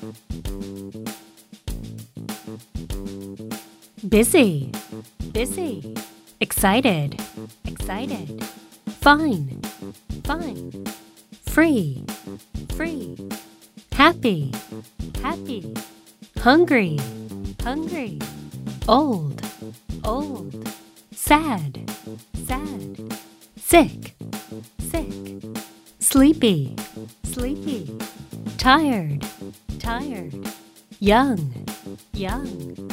Busy, busy. Excited, excited. Fine, fine. Free, free. Happy, happy. Hungry, hungry. Old, old. Sad, sad. Sick, sick. Sleepy, sleepy. Tired, tired. Young, young.